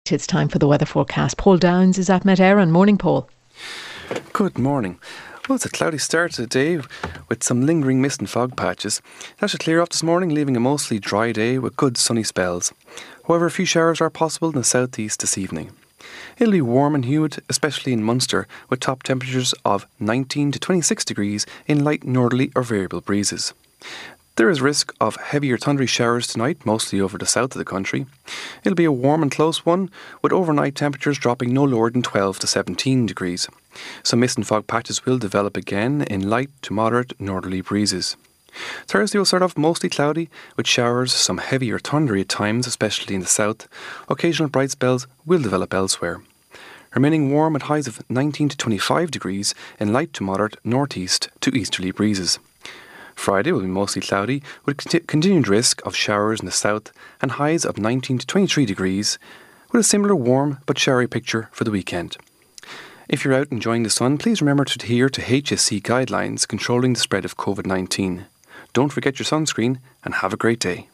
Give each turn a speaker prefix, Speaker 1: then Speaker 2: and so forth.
Speaker 1: It's time for the weather forecast. Paul Downs is at Met Éireann. Morning, Paul.
Speaker 2: Good morning. Well, it's a cloudy start to the day with some lingering mist and fog patches. That should clear off this morning, leaving a mostly dry day with good sunny spells. However, a few showers are possible in the southeast this evening. It'll be warm and humid, especially in Munster, with top temperatures of 19 to 26 degrees in light northerly or variable breezes. There is risk of heavier thundery showers tonight, mostly over the south of the country. It'll be a warm and close one, with overnight temperatures dropping no lower than 12 to 17 degrees. Some mist and fog patches will develop again in light to moderate northerly breezes. Thursday will start off mostly cloudy, with showers, some heavy or thundery at times, especially in the south. Occasional bright spells will develop elsewhere. Remaining warm at highs of 19 to 25 degrees in light to moderate northeast to easterly breezes. Friday will be mostly cloudy, with continued risk of showers in the south and highs of 19 to 23 degrees, with a similar warm but showery picture for the weekend. If you're out enjoying the sun, please remember to adhere to HSE guidelines controlling the spread of COVID-19. Don't forget your sunscreen and have a great day.